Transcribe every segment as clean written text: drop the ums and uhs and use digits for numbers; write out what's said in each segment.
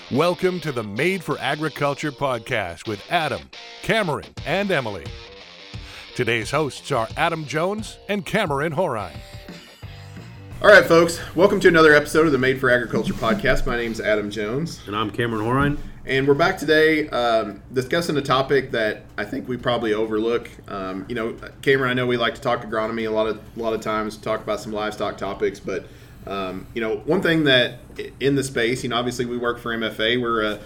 Welcome to the Made for Agriculture podcast with Adam, Cameron, and Emily. Today's hosts are Adam Jones and Cameron Horine. All right, folks, welcome to another episode of the Made for Agriculture podcast. My name's Adam Jones. And I'm Cameron Horine. And we're back today discussing a topic that I think we probably overlook. Cameron, I know we like to talk agronomy a lot of times, talk about some livestock topics, but one thing that in the space, obviously we work for MFA. We're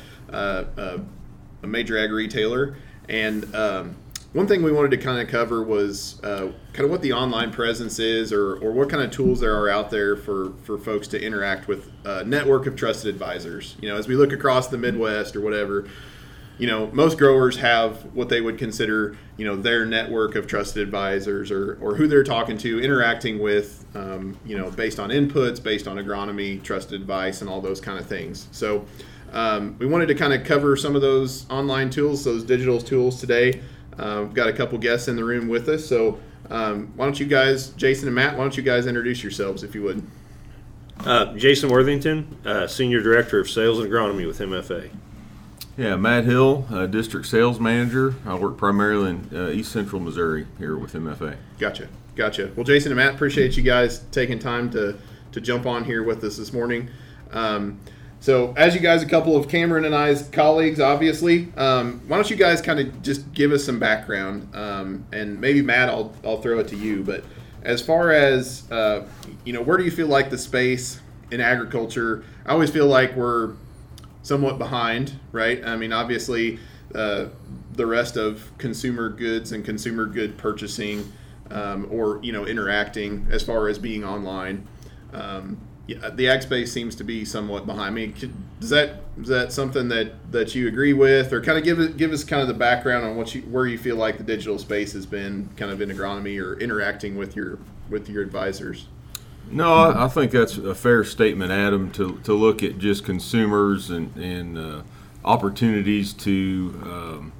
a major ag retailer, and one thing we wanted to kind of cover was kind of what the online presence is, or what kind of tools there are out there for folks to interact with a network of trusted advisors. As we look across the Midwest or whatever, most growers have what they would consider, their network of trusted advisors or who they're talking to, interacting with, based on inputs, based on agronomy, trusted advice, and all those kind of things. So we wanted to kind of cover some of those online tools, those digital tools today. We've got a couple guests in the room with us. So why don't you guys, Jason and Matt, introduce yourselves if you would? Jason Worthington, Senior Director of Sales and Agronomy with MFA. Yeah, Matt Hill, District Sales Manager. I work primarily in East Central Missouri here with MFA. Gotcha. Well, Jason and Matt, appreciate you guys taking time to jump on here with us this morning. So as you guys, a couple of Cameron and I's colleagues, obviously, why don't you guys kind of just give us some background, and maybe Matt, I'll throw it to you, but as far as, where do you feel like the space in agriculture, I always feel like we're somewhat behind, right? I mean, obviously, the rest of consumer goods and consumer good purchasing, or interacting as far as being online, the ag space seems to be somewhat behind. I mean, is that something that you agree with, or kind of give us kind of the background on where you feel like the digital space has been kind of in agronomy or interacting with your advisors? No, I think that's a fair statement, Adam, to look at just consumers and opportunities to,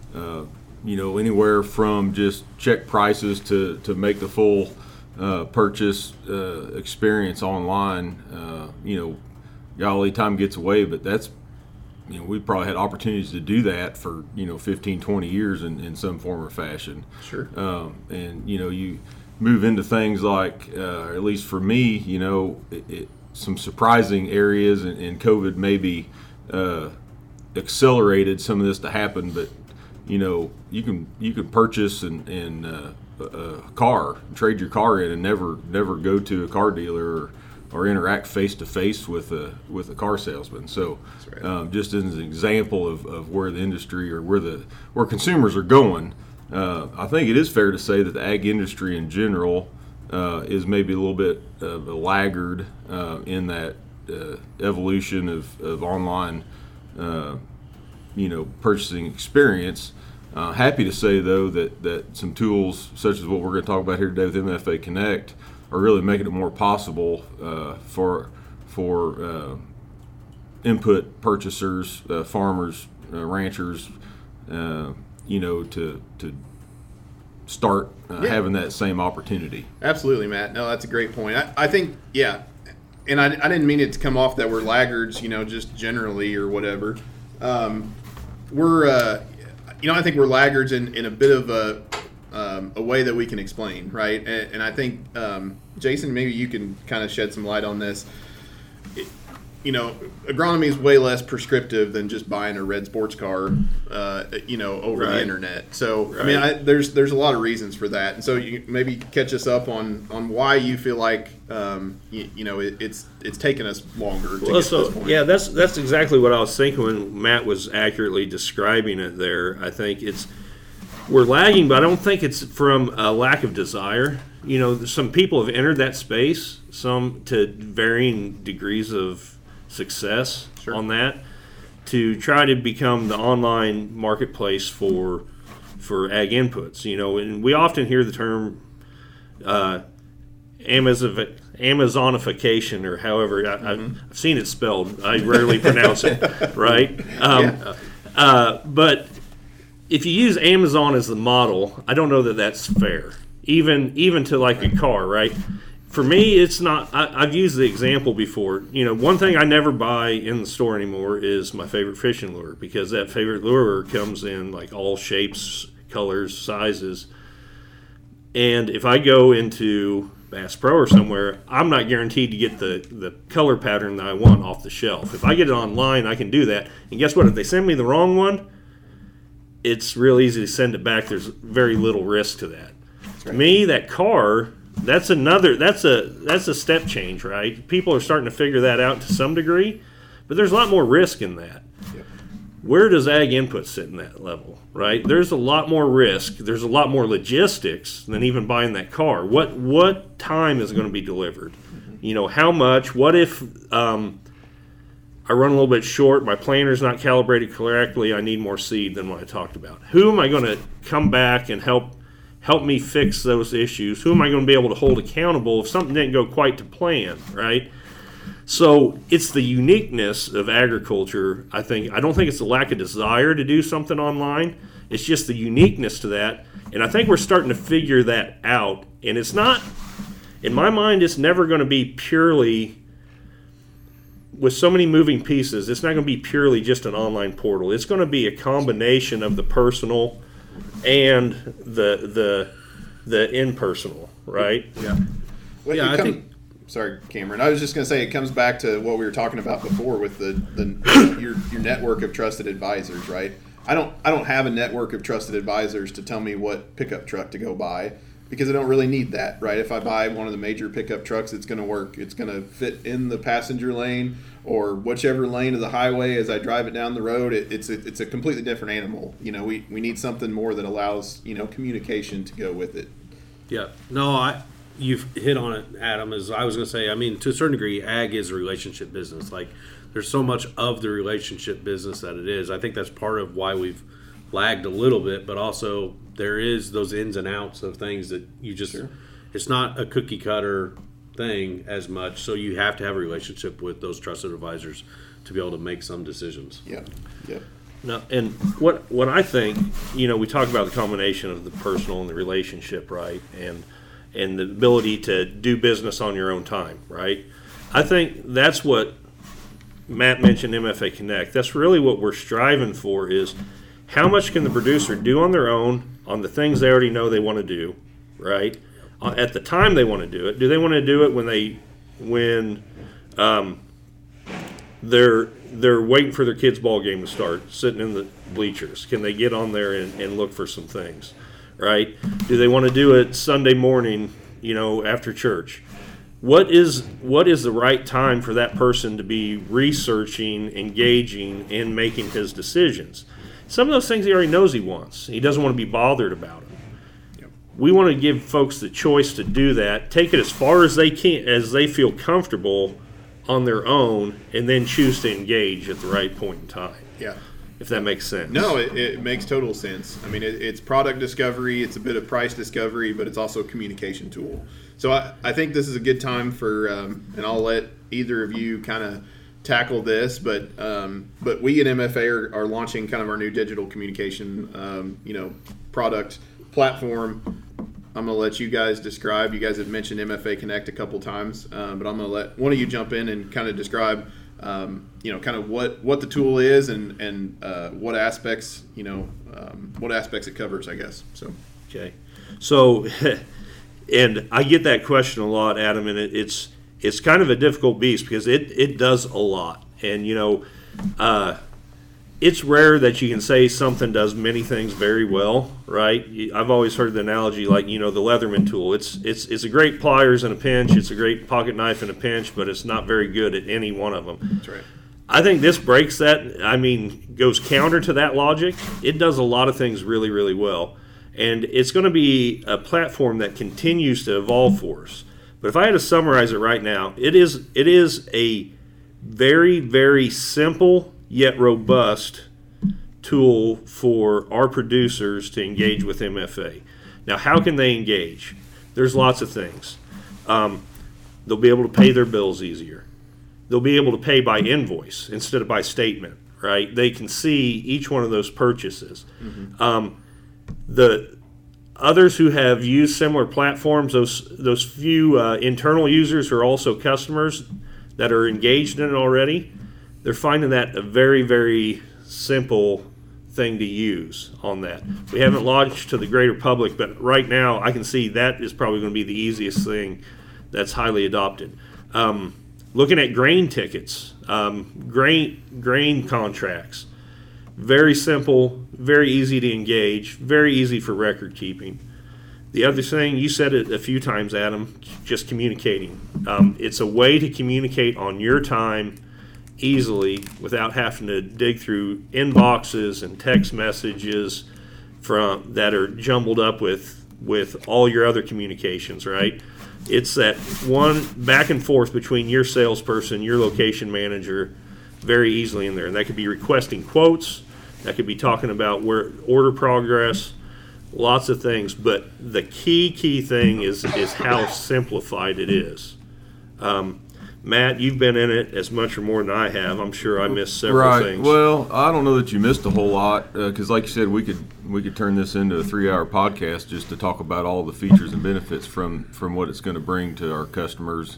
anywhere from just check prices to make the full purchase experience online. Golly, time gets away, but that's, we've probably had opportunities to do that for, 15, 20 years in some form or fashion. Sure. And you move into things like, at least for me, some surprising areas, and COVID maybe accelerated some of this to happen, but you can purchase a car, trade your car in, and never go to a car dealer or interact face to face with a car salesman. So, right. Just as an example of where the industry or where consumers are going, I think it is fair to say that the ag industry in general is maybe a little bit of a laggard in that evolution of online, purchasing experience. Happy to say, though, that some tools such as what we're going to talk about here today with MFA Connect are really making it more possible for input purchasers, farmers, ranchers, to start having that same opportunity. Absolutely, Matt. No, that's a great point. I think, yeah, and I didn't mean it to come off that we're laggards, just generally or whatever. I think we're laggards in a bit of a way that we can explain, right? And I think, Jason, maybe you can kind of shed some light on this. Agronomy is way less prescriptive than just buying a red sports car, over right. the internet. So, right. I mean, there's a lot of reasons for that. And so you maybe catch us up on why you feel like, it's taken us longer to get to this point. Yeah, that's exactly what I was thinking when Matt was accurately describing it there. I think we're lagging, but I don't think it's from a lack of desire. Some people have entered that space, some to varying degrees of success Sure. on that, to try to become the online marketplace for ag inputs. And we often hear the term Amazonification, or however I've seen it spelled. I rarely pronounce it right. But if you use Amazon as the model, I don't know that that's fair. Even to like a car, right? For me, it's not. I've used the example before. You know, one thing I never buy in the store anymore is my favorite fishing lure, because that favorite lure comes in like all shapes, colors, sizes. And if I go into Bass Pro or somewhere, I'm not guaranteed to get the color pattern that I want off the shelf. If I get it online, I can do that. And guess what? If they send me the wrong one, it's real easy to send it back. There's very little risk to that. Right. To me, that car, that's a step change, right? People are starting to figure that out to some degree, but there's a lot more risk in that. Yep. Where does Ag Input sit in that level, right? There's a lot more risk. There's a lot more logistics than even buying that car. What time is going to be delivered? Mm-hmm. You know, how much? What if I run a little bit short, my planter's not calibrated correctly, I need more seed than what I talked about? Who am I going to come back and help me fix those issues? Who am I going to be able to hold accountable if something didn't go quite to plan, right? So it's the uniqueness of agriculture, I think. I don't think it's the lack of desire to do something online. It's just the uniqueness to that. And I think we're starting to figure that out. And it's not, in my mind, it's never going to be purely, with so many moving pieces, it's not going to be purely just an online portal. It's going to be a combination of the personal and the impersonal, right? Yeah. Well, yeah, I think. Sorry, Cameron. I was just going to say it comes back to what we were talking about before with your network of trusted advisors, right? I don't have a network of trusted advisors to tell me what pickup truck to go buy, because I don't really need that, right? If I buy one of the major pickup trucks, it's going to work. It's going to fit in the passenger lane or whichever lane of the highway as I drive it down the road. It's a completely different animal. You know, we need something more that allows, you know, communication to go with it. Yeah. No, you've hit on it, Adam. As I was going to say, I mean, to a certain degree, ag is a relationship business. Like, there's so much of the relationship business that it is. I think that's part of why we've lagged a little bit, but also there is those ins and outs of things that you just, sure. It's not a cookie cutter thing as much, so you have to have a relationship with those trusted advisors to be able to make some decisions. Yeah. No, and what I think, you know, we talk about the combination of the personal and the relationship, right? And the ability to do business on your own time, right? I think that's what Matt mentioned, MFA Connect. That's really what we're striving for, is how much can the producer do on their own on the things they already know they want to do, right? At the time they want to do it. Do they want to do it when they're waiting for their kids' ball game to start, sitting in the bleachers? Can they get on there and look for some things, right? Do they want to do it Sunday morning, you know, after church? What is the right time for that person to be researching, engaging, and making his decisions? Some of those things he already knows he wants. He doesn't want to be bothered about them. Yep. We want to give folks the choice to do that, take it as far as they can, as they feel comfortable on their own, and then choose to engage at the right point in time. Yeah. If that makes sense. No, it makes total sense. I mean, it's product discovery, it's a bit of price discovery, but it's also a communication tool. So I think this is a good time for, and I'll let either of you kind of tackle this, but we at MFA are launching kind of our new digital communication, product platform. I'm going to let you guys describe. You guys have mentioned MFA Connect a couple times, but I'm going to let one of you jump in and kind of describe kind of what the tool is and what aspects it covers, I guess. So okay, so and I get that question a lot, Adam, and it's kind of a difficult beast because it does a lot, and it's rare that you can say something does many things very well, right? I've always heard the analogy like, the Leatherman tool. It's a great pliers in a pinch. It's a great pocket knife in a pinch, but it's not very good at any one of them. That's right. I think this breaks that. I mean, goes counter to that logic. It does a lot of things really, really well. And it's going to be a platform that continues to evolve for us. But if I had to summarize it right now, it is a very, very simple yet robust tool for our producers to engage with MFA. Now, how can they engage? There's lots of things. They'll be able to pay their bills easier. They'll be able to pay by invoice instead of by statement, right? They can see each one of those purchases. Mm-hmm. Others who have used similar platforms, those few internal users who are also customers that are engaged in it already, they're finding that a very, very simple thing to use on that. We haven't launched to the greater public, but right now I can see that is probably going to be the easiest thing that's highly adopted. Looking at grain tickets, grain contracts, very simple, very easy to engage, very easy for record keeping. The other thing, you said it a few times, Adam, just communicating. It's a way to communicate on your time easily without having to dig through inboxes and text messages that are jumbled up with all your other communications, right? It's that one back and forth between your salesperson, your location manager, very easily in there. And that could be requesting quotes, that could be talking about where order progress, lots of things. But the key thing is how simplified it is. Matt, you've been in it as much or more than I have. I'm sure I missed several things. Well, I don't know that you missed a whole lot because, like you said, we could turn this into a 3-hour podcast just to talk about all the features and benefits from what it's going to bring to our customers.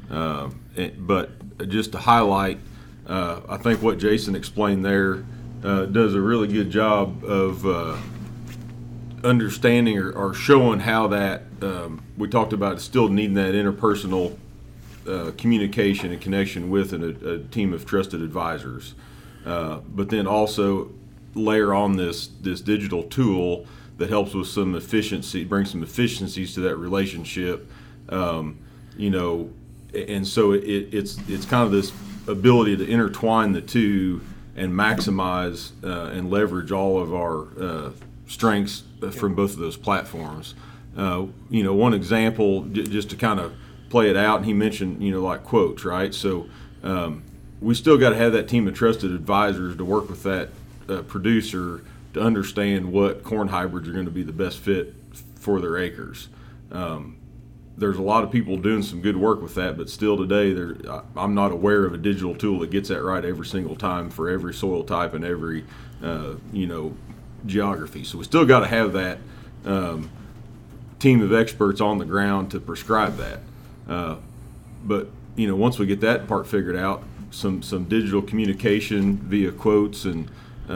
But just to highlight, I think what Jason explained there does a really good job of understanding or showing how that we talked about still needing that interpersonal communication and connection with a team of trusted advisors, but then also layer on this digital tool that helps with some efficiency, bring some efficiencies to that relationship, and so it's kind of this ability to intertwine the two and maximize and leverage all of our strengths from both of those platforms. One example, just to kind of play it out, and he mentioned, like quotes, right? So we still got to have that team of trusted advisors to work with that producer to understand what corn hybrids are going to be the best fit for their acres. There's a lot of people doing some good work with that, but still today, I'm not aware of a digital tool that gets that right every single time for every soil type and every, geography. So we still got to have that team of experts on the ground to prescribe that. But once we get that part figured out, some digital communication via quotes and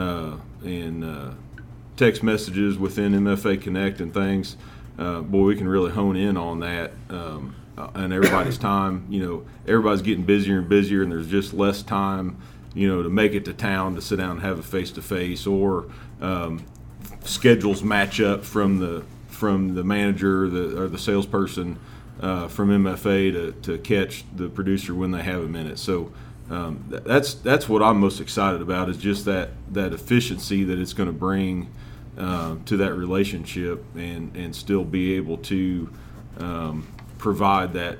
text messages within MFA Connect and things, we can really hone in on that. And everybody's time, everybody's getting busier and busier, and there's just less time, to make it to town to sit down and have a face-to-face, or schedules match up from the manager or the salesperson from MFA to catch the producer when they have a minute. So that's what I'm most excited about, is just that efficiency that it's going to bring to that relationship, and still be able to provide that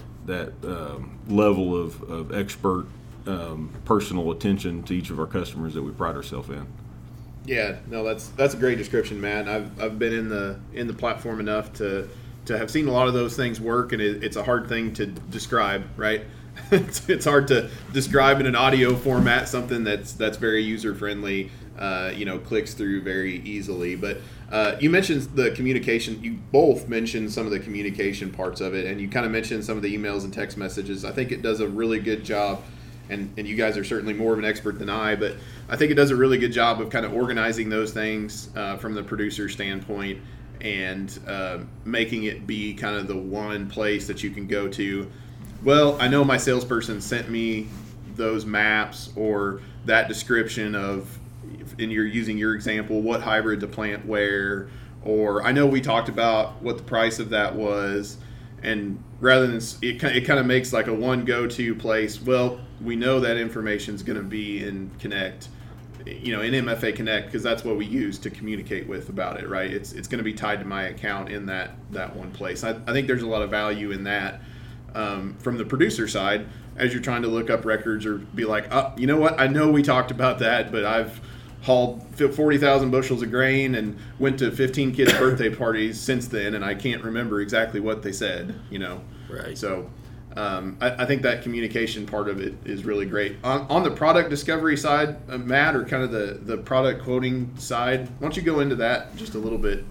level of expert personal attention to each of our customers that we pride ourselves in. Yeah, no, that's a great description, Matt. I've been in the platform enough to have seen a lot of those things work, and it's a hard thing to describe, right? It's hard to describe in an audio format something that's very user friendly, clicks through very easily. But you mentioned the communication. You both mentioned some of the communication parts of it, and you kind of mentioned some of the emails and text messages. I think it does a really good job. And you guys are certainly more of an expert than I, but I think it does a really good job of kind of organizing those things from the producer standpoint, and making it be kind of the one place that you can go to. Well, I know my salesperson sent me those maps or that description of, and you're using your example, what hybrid to plant where, or I know we talked about what the price of that was. And rather than it kind of makes like a one go-to place. Well, we know that information is going to be in Connect, in MFA Connect, because that's what we use to communicate with about it, right? It's going to be tied to my account in that one place. I think there's a lot of value in that from the producer side, as you're trying to look up records or be like, you know what? I know we talked about that, but I've hauled 40,000 bushels of grain and went to 15 kids' birthday parties since then, and I can't remember exactly what they said, Right. So I think that communication part of it is really great. On the product discovery side, Matt, or kind of the product quoting side, why don't you go into that just a little bit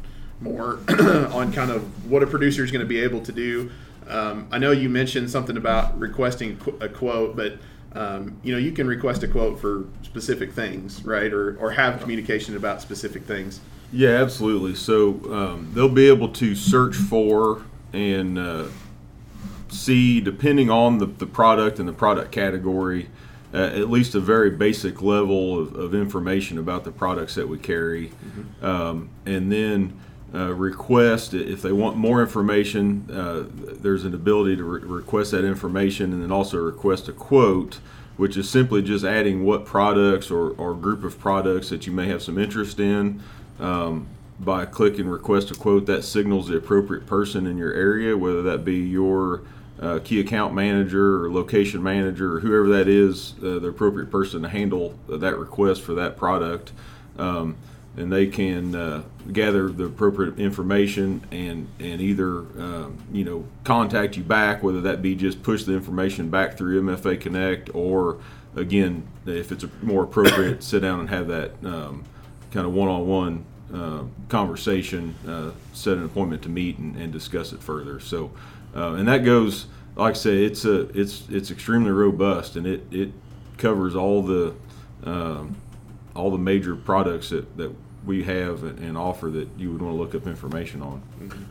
more on kind of what a producer is going to be able to do. I know you mentioned something about requesting a quote, but you can request a quote for specific things, right? Or have communication about specific things. Yeah, absolutely. So they'll be able to search for and see, depending on the product and the product category, at least a very basic level of information about the products that we carry. Mm-hmm. And then request, if they want more information, there's an ability to request that information, and then also request a quote, which is simply just adding what products or group of products that you may have some interest in. By clicking request a quote, that signals the appropriate person in your area, whether that be your key account manager or location manager or whoever that is, the appropriate person to handle that request for that product. And they can gather the appropriate information and either contact you back, whether that be just push the information back through MFA Connect, or again, if it's more appropriate, sit down and have that kind of one-on-one conversation, set an appointment to meet and discuss it further. So, and that goes, like I say, it's extremely robust, and it covers all the major products that we have and offer that you would want to look up information on.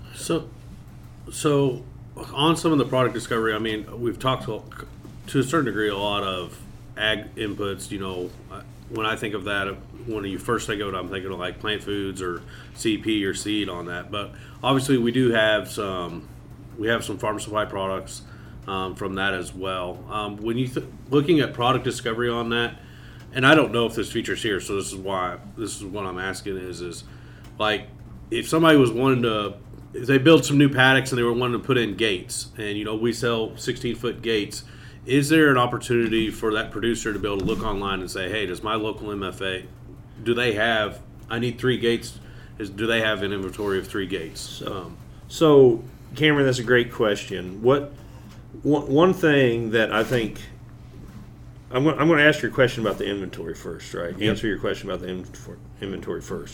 So on some of the product discovery, I mean, we've talked to a certain degree a lot of ag inputs. When I think of that, when you first think of it, I'm thinking of like plant foods or CP or seed on that. But obviously, we do have some farm supply products from that as well. When you looking at product discovery on that, and I don't know if this feature's here, so this is what I'm asking is like if somebody was wanting to, if they build some new paddocks and they were wanting to put in gates, and we sell 16-foot gates. Is there an opportunity for that producer to be able to look online and say, hey, does my local MFA, I need 3 gates, do they have an inventory of 3 gates? So Cameron, that's a great question. One thing that I think, I'm going to ask your question about the inventory first, right? Yep. Answer your question about the inventory first.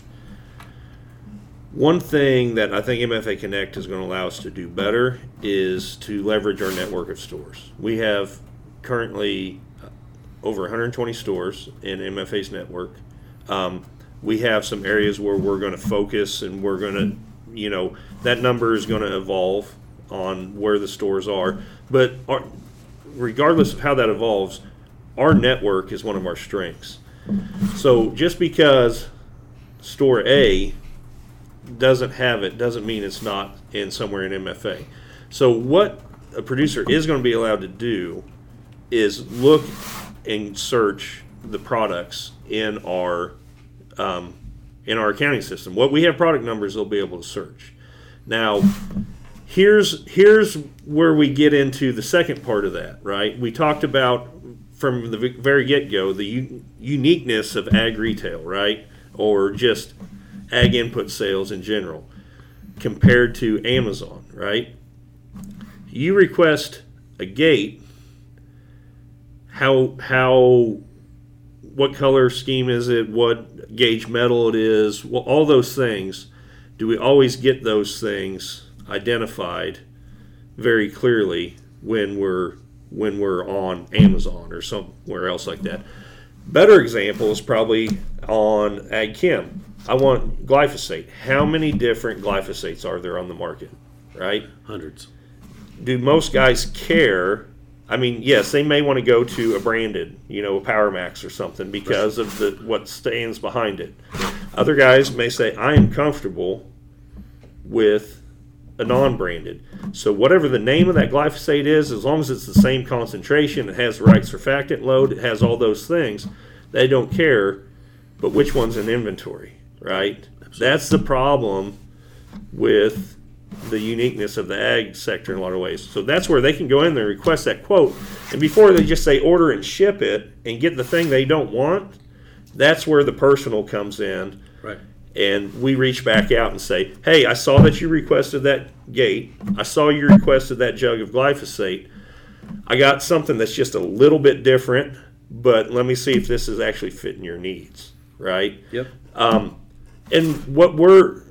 One thing that I think MFA Connect is going to allow us to do better is to leverage our network of stores. We have currently over 120 stores in MFA's network. We have some areas where we're going to focus, and we're going to, that number is going to evolve on where the stores are. But regardless of how that evolves, our network is one of our strengths. So just because store A doesn't have it doesn't mean it's not in somewhere in MFA. So what a producer is going to be allowed to do is look and search the products in our accounting system. What we have product numbers, they'll be able to search. Now, here's where we get into the second part of that, right? We talked about from the very get-go the uniqueness of ag retail, right? Or just ag input sales in general compared to Amazon, right? You request a gate, what color scheme is it, what gauge metal it is, well, all those things. Do we always get those things identified very clearly when we're on Amazon or somewhere else like that? Better example is probably on Ag Chem. I want glyphosate. How many different glyphosates are there on the market, right? Hundreds. Do most guys care? I mean, yes, they may want to go to a branded, a PowerMax or something because of what stands behind it. Other guys may say, I am comfortable with a non-branded. So whatever the name of that glyphosate is, as long as it's the same concentration, it has the right surfactant load, it has all those things, they don't care, but which one's in inventory, right? Absolutely. That's the problem with the uniqueness of the ag sector in a lot of ways. So that's where they can go in there and request that quote, and before they just say order and ship it and get the thing they don't want, that's where the personal comes in. Right. And we reach back out and say, hey, I saw that you requested that gate. I saw you requested that jug of glyphosate. I got something that's just a little bit different, but let me see if this is actually fitting your needs, right? Yep. And what we're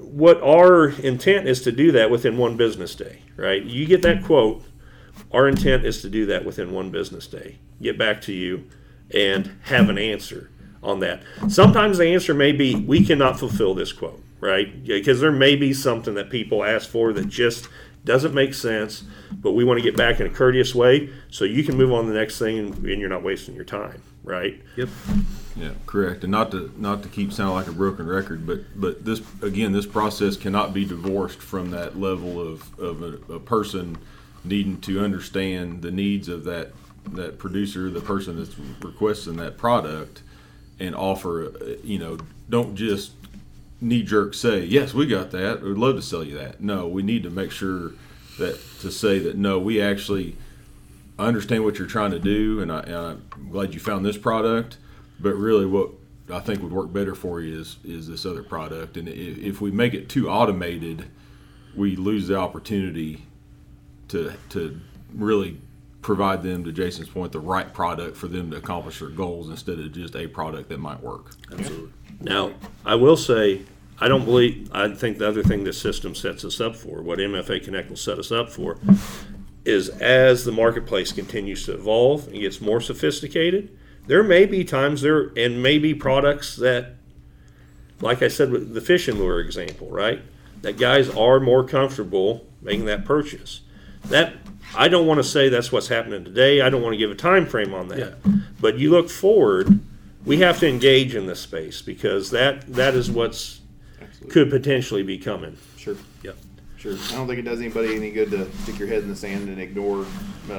what our intent is to do that within one business day, right? You get that quote. Our intent is to do that within one business day. Get back to you and have an answer on that. Sometimes the answer may be, we cannot fulfill this quote, right? Because there may be something that people ask for that just doesn't make sense, but we want to get back in a courteous way so you can move on to the next thing and you're not wasting your time, right? Yep. Yeah, correct. And not to keep sounding like a broken record, but this process cannot be divorced from that level of a person needing to understand the needs of that producer, the person that's requesting that product, and offer, don't just knee-jerk say, yes, we got that, we'd love to sell you that. No, we need to make sure to say that, no, we actually understand what you're trying to do, and I'm glad you found this product, but really what I think would work better for you is this other product. And if we make it too automated, we lose the opportunity to really provide them, to Jason's point, the right product for them to accomplish their goals instead of just a product that might work. Absolutely. Now, I will say, I think the other thing this system sets us up for, what MFA Connect will set us up for, is as the marketplace continues to evolve and gets more sophisticated, there may be times and maybe products that, like I said with the fishing lure example, right, that guys are more comfortable making that purchase. That, I don't want to say that's what's happening today. I don't want to give a time frame on that. Yeah. But you look forward, we have to engage in this space because that is what's could potentially be coming. Sure. Yep. Sure. I don't think it does anybody any good to stick your head in the sand and ignore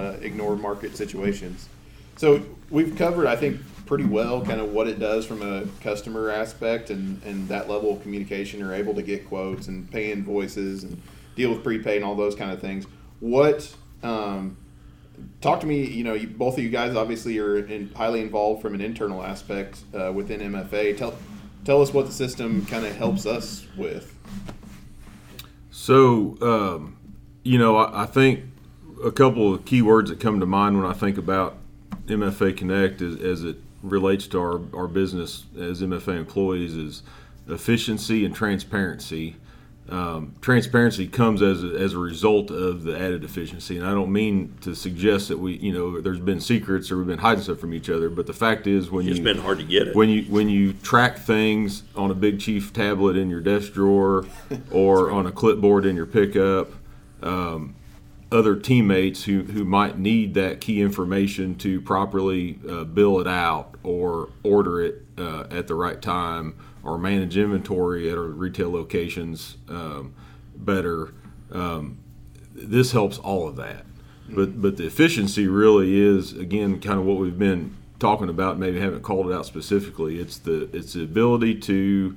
market situations. So we've covered, I think, pretty well kind of what it does from a customer aspect and that level of communication. You're able to get quotes and pay invoices and deal with prepaid and all those kind of things. What talk to me, both of you guys obviously are highly involved from an internal aspect within MFA. Tell us what the system kind of helps us with. So, I think a couple of key words that come to mind when I think about MFA Connect as it relates to our business as MFA employees is efficiency and transparency. Transparency comes as a result of the added efficiency, and I don't mean to suggest that there's been secrets or we've been hiding stuff from each other. But the fact is, it's been hard to get it. When you track things on a Big Chief tablet in your desk drawer or on a clipboard in your pickup, other teammates who might need that key information to properly bill it out or order it at the right time, or manage inventory at our retail locations better. This helps all of that. But the efficiency really is, again, kind of what we've been talking about, maybe haven't called it out specifically. It's the ability to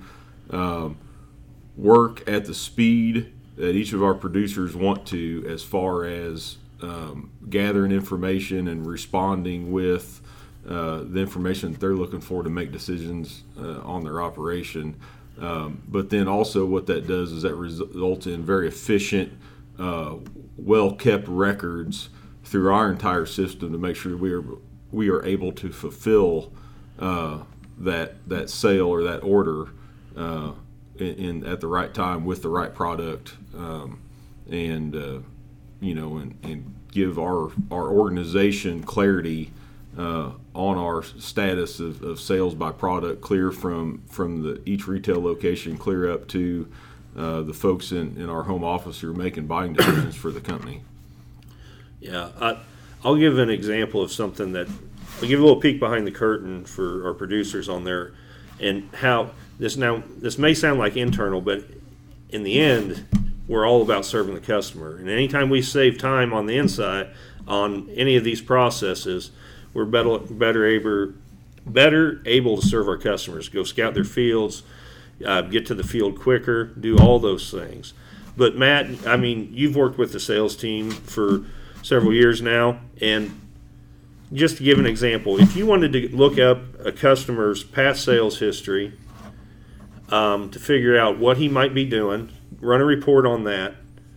work at the speed that each of our producers want to, as far as gathering information and responding with the information that they're looking for to make decisions on their operation. But then also what that does is that results in very efficient, well-kept records through our entire system to make sure we are able to fulfill that sale or that order at the right time with the right product, and give our organization clarity on our status of sales by product, clear from each retail location, clear up to the folks in our home office who are making buying decisions for the company. Yeah, I'll give an example of something I'll give a little peek behind the curtain for our producers on there, and how this may sound like internal, but in the end, we're all about serving the customer. And anytime we save time on the inside on any of these processes, we're better able to serve our customers, go scout their fields, get to the field quicker, do all those things. But Matt, you've worked with the sales team for several years now, and just to give an example, if you wanted to look up a customer's past sales history to figure out what he might be doing, run a report on that,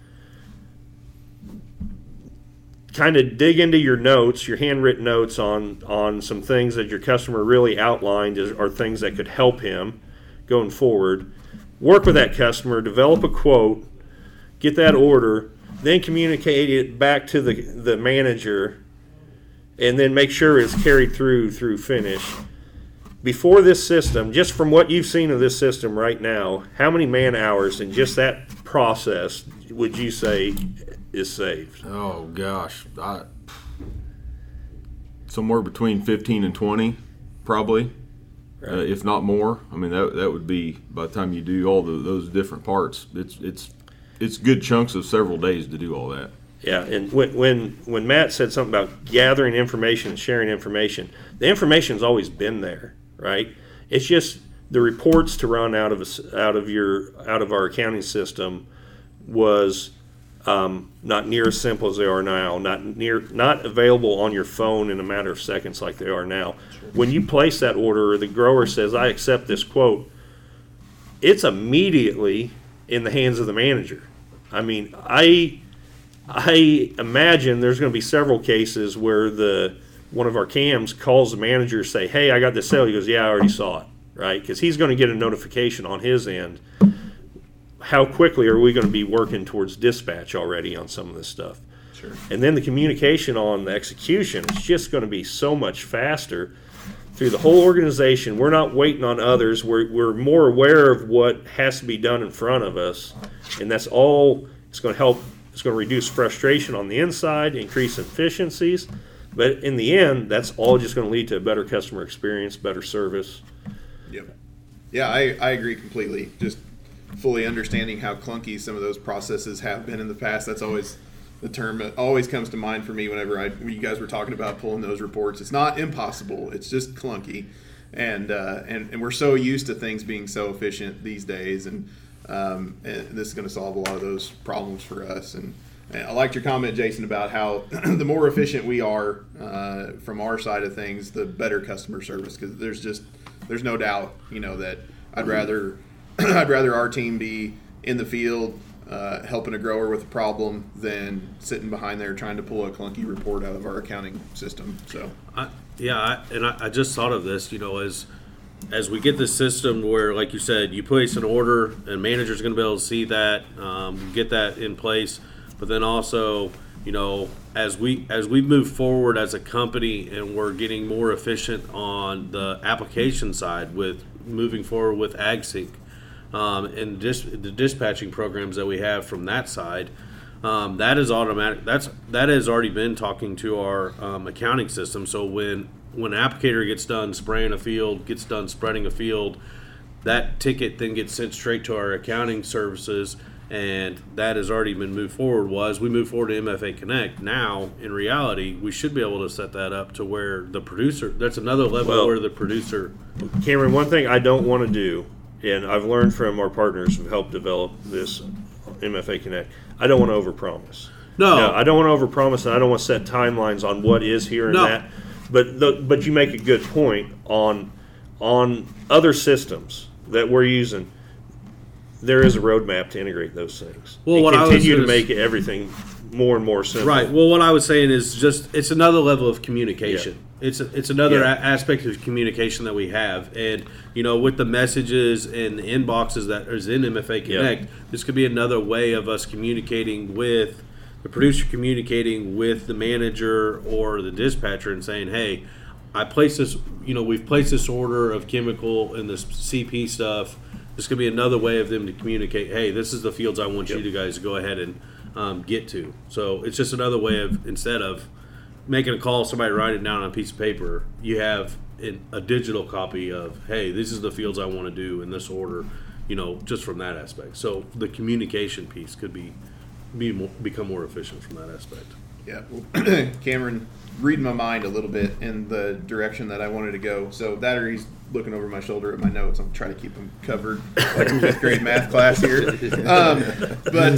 kind of dig into your notes, your handwritten notes on some things that your customer really outlined are things that could help him going forward. work with that customer, develop a quote, get that order, then communicate it back to the manager, and then make sure it's carried through finish. Before this system, just from what you've seen of this system right now, how many man hours in just that process would you say is saved? Oh gosh, somewhere between 15 and 20, probably, if not more. I mean, that would be, by the time you do all those different parts, it's good chunks of several days to do all that. Yeah, and when Matt said something about gathering information and sharing information, the information's always been there, right? It's just the reports to run out of our accounting system was not near as simple as they are now, not available on your phone in a matter of seconds like they are now. Sure. When you place that order, or the grower says, "I accept this quote," it's immediately in the hands of the manager. I mean, I imagine there's going to be several cases where one of our CAMs calls the manager, say, "Hey, I got this sale." He goes, "Yeah, I already saw it," right? Because he's going to get a notification on his end. How quickly are we going to be working towards dispatch already on some of this stuff? Sure. And then the communication on the execution is just going to be so much faster through the whole organization. We're not waiting on others. We're more aware of what has to be done in front of us, and that's all. It's going to help. It's going to reduce frustration on the inside, increase efficiencies, but in the end, that's all just going to lead to a better customer experience, better service. Yep. Yeah, I agree completely. Just fully understanding how clunky some of those processes have been in the past. That's always the term that always comes to mind for me whenever when you guys were talking about pulling those reports. It's not impossible. It's just clunky, and we're so used to things being so efficient these days, and this is going to solve a lot of those problems for us. And I liked your comment, Jason, about how the more efficient we are from our side of things, the better customer service. Because there's no doubt, that I'd rather our team be in the field helping a grower with a problem than sitting behind there trying to pull a clunky report out of our accounting system. So I just thought of this, as we get this system where, like you said, you place an order and manager's going to be able to see that, get that in place. But then also, as we move forward as a company and we're getting more efficient on the application side with moving forward with AgSync, and the dispatching programs that we have from that side, that is automatic. That has already been talking to our accounting system. So when an applicator gets done spraying a field, gets done spreading a field, that ticket then gets sent straight to our accounting services, and that has already been moved forward. As we move forward to MFA Connect, now in reality we should be able to set that up to where the producer, that's another level where the producer. Cameron, one thing I don't want to do, and I've learned from our partners who helped develop this MFA Connect, I don't want to overpromise. No, I don't want to overpromise, and I don't want to set timelines on what is here and that. But you make a good point on other systems that we're using. There is a roadmap to integrate those things. Well, and continue to make everything more and more simple. Right. Well, what I was saying is just it's another level of communication. Yeah. It's another aspect of communication that we have, and with the messages and the inboxes that is in MFA Connect, this could be another way of us communicating with the producer, communicating with the manager or the dispatcher, and saying, "Hey, I placed this. We've placed this order of chemical and this CP stuff." This could be another way of them to communicate, hey, this is the fields I want you guys to go ahead and get to. So it's just another way of, instead of making a call, somebody write it down on a piece of paper, you have a digital copy of, hey, this is the fields I want to do in this order, just from that aspect. So the communication piece could become more efficient from that aspect. Yeah, well, Cameron, reading my mind a little bit in the direction that I wanted to go. So that, or he's looking over my shoulder at my notes. I'm trying to keep them covered like a fifth grade math class here. But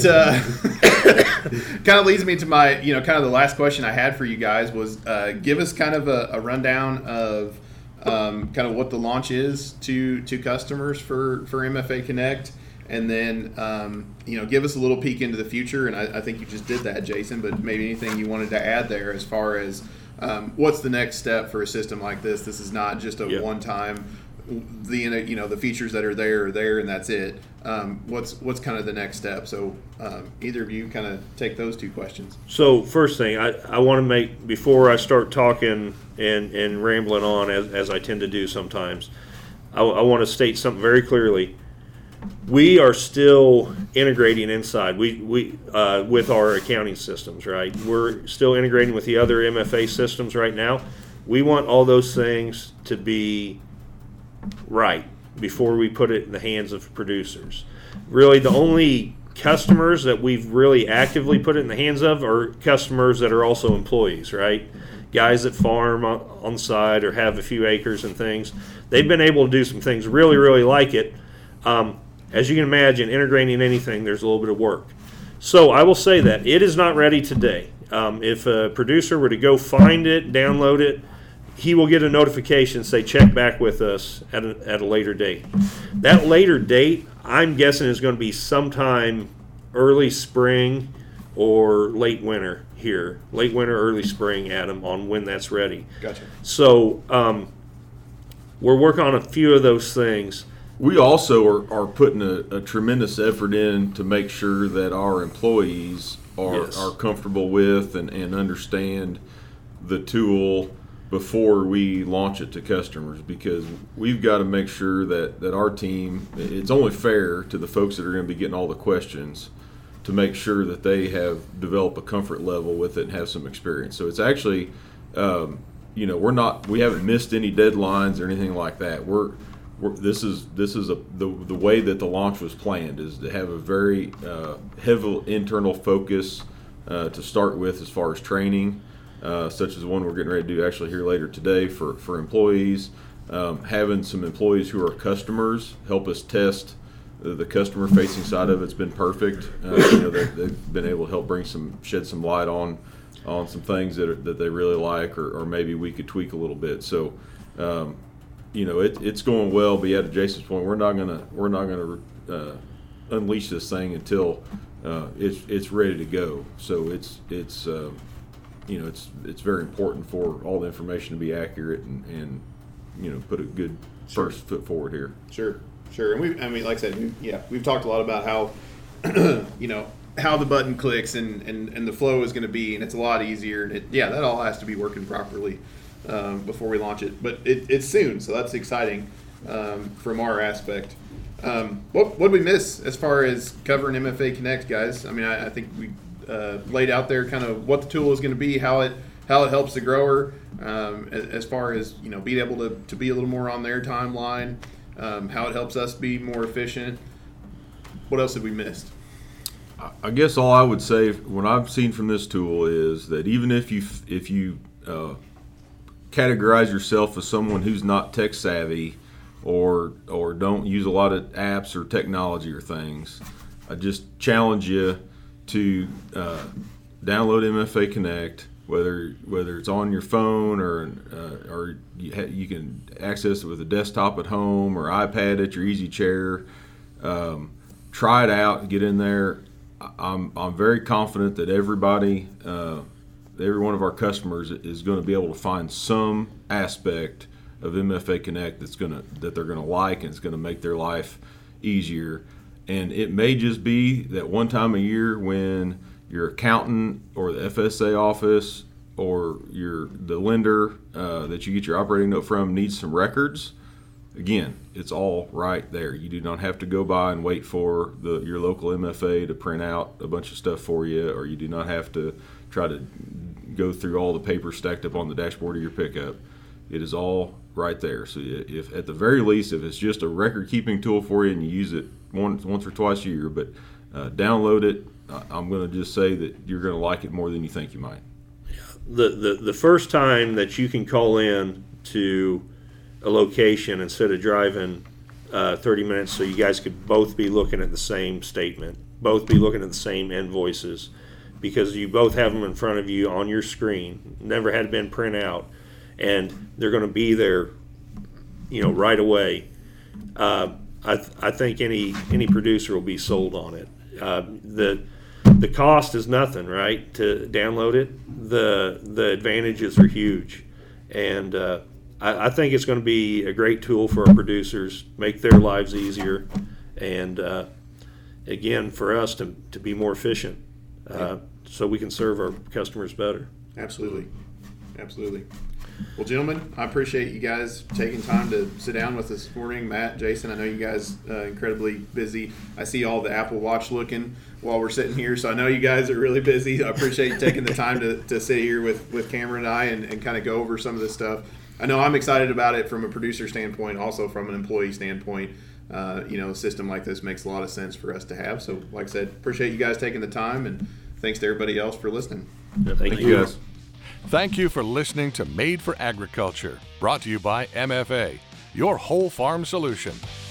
kind of leads me to my, kind of the last question I had for you guys was give us kind of a rundown of kind of what the launch is to customers for MFA Connect. And then, give us a little peek into the future. And I think you just did that, Jason, but maybe anything you wanted to add there as far as what's the next step for a system like this? This is not just a one-time the features that are there, and that's it. What's kind of the next step? So either of you kind of take those two questions. So first thing, I want to make, before I start talking and rambling on, as I tend to do sometimes, I want to state something very clearly. We are still integrating inside. We with our accounting systems, right? We're still integrating with the other MFA systems right now. We want all those things to be right before we put it in the hands of producers. Really, the only customers that we've really actively put it in the hands of are customers that are also employees, right? Guys that farm on the side or have a few acres and things. They've been able to do some things, really, really like it. As you can imagine, integrating anything, there's a little bit of work. So I will say that it is not ready today. If a producer were to go find it, download it, he will get a notification, say check back with us at a later date. That later date, I'm guessing, is going to be sometime early spring or late winter here. Late winter, early spring, Adam, on when that's ready. Gotcha. So we're working on a few of those things. We also are putting a tremendous effort in to make sure that our employees are comfortable with and understand the tool before we launch it to customers, because we've got to make sure that our team, it's only fair to the folks that are going to be getting all the questions to make sure that they have developed a comfort level with it and have some experience. So it's actually, we haven't missed any deadlines or anything like that. This is the way that the launch was planned, is to have a very heavy internal focus to start with as far as training, such as the one we're getting ready to do actually here later today for employees. Having some employees who are customers help us test the customer facing side of it's been perfect. They've been able to help shed some light on some things that they really like, or maybe we could tweak a little bit. So. It's going well, but to Jason's point, we're not gonna unleash this thing until it's ready to go. So it's very important for all the information to be accurate and put a good first foot forward here. Sure. And like I said, we've talked a lot about how how the button clicks and the flow is going to be, and it's a lot easier. And that all has to be working properly before we launch it, but it's soon, so that's exciting from our aspect. What did we miss as far as covering MFA Connect, guys? I mean, I think we laid out there kind of what the tool is going to be, how it helps the grower, as far as being able to be a little more on their timeline, how it helps us be more efficient. What else have we missed? I guess all I would say, what I've seen from this tool, is that even if you categorize yourself as someone who's not tech savvy or don't use a lot of apps or technology or things, I just challenge you to download MFA Connect, whether it's on your phone or you can access it with a desktop at home or iPad at your easy chair. Try it out, get in there. I'm very confident that every one of our customers is going to be able to find some aspect of MFA Connect that they're going to like, and it's going to make their life easier. And it may just be that one time a year when your accountant or the FSA office or the lender that you get your operating note from needs some records. Again, it's all right there. You do not have to go by and wait for your local MFA to print out a bunch of stuff for you, or you do not have to try to go through all the paper stacked up on the dashboard of your pickup. It is all right there. So if at the very least, if it's just a record-keeping tool for you and you use it once or twice a year, but download it, I'm going to just say that you're going to like it more than you think you might. The first time that you can call in to a location instead of driving 30 minutes, so you guys could both be looking at the same statement, both be looking at the same invoices, because you both have them in front of you on your screen, never had been print out, and they're going to be there, right away. I think any producer will be sold on it. The cost is nothing, right? To download it, the advantages are huge, and I think it's going to be a great tool for our producers, make their lives easier, and again, for us to be more efficient, so we can serve our customers better. Absolutely. Well, gentlemen, I appreciate you guys taking time to sit down with us this morning. Matt, Jason, I know you guys incredibly busy. I see all the Apple Watch looking while we're sitting here, so I know you guys are really busy. I appreciate you taking the time to sit here with Cameron and I and kind of go over some of this stuff. I know I'm excited about it from a producer standpoint, also from an employee standpoint. A system like this makes a lot of sense for us to have. So, like I said, appreciate you guys taking the time, and thanks to everybody else for listening. Thank you guys. Thank you for listening to Made for Agriculture, brought to you by MFA, your whole farm solution.